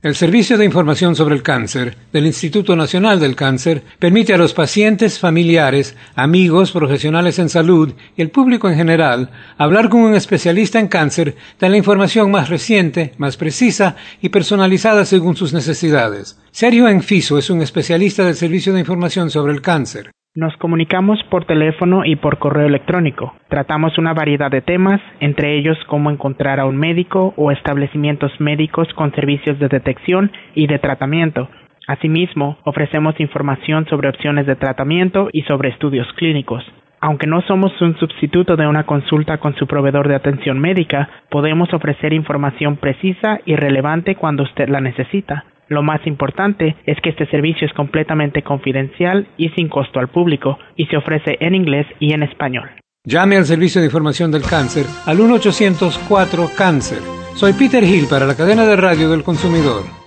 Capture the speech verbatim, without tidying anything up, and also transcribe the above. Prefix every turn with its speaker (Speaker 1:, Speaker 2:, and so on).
Speaker 1: El Servicio de Información sobre el Cáncer del Instituto Nacional del Cáncer permite a los pacientes, familiares, amigos, profesionales en salud y el público en general hablar con un especialista en cáncer de la información más reciente, más precisa y personalizada según sus necesidades. Sergio Enfiso es un especialista del Servicio de Información sobre el Cáncer.
Speaker 2: Nos comunicamos por teléfono y por correo electrónico. Tratamos una variedad de temas, entre ellos cómo encontrar a un médico o establecimientos médicos con servicios de detección y de tratamiento. Asimismo, ofrecemos información sobre opciones de tratamiento y sobre estudios clínicos. Aunque no somos un sustituto de una consulta con su proveedor de atención médica, podemos ofrecer información precisa y relevante cuando usted la necesita. Lo más importante es que este servicio es completamente confidencial y sin costo al público, y se ofrece en inglés y en español.
Speaker 1: Llame al Servicio de Información del Cáncer al uno ochocientos cuatro cáncer. Soy Peter Hill para la cadena de radio del consumidor.